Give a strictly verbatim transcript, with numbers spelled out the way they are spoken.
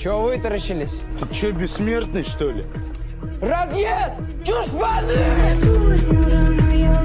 Чего вытаращились? Ты че, бессмертный, что ли? Разъезд! Чушь воды!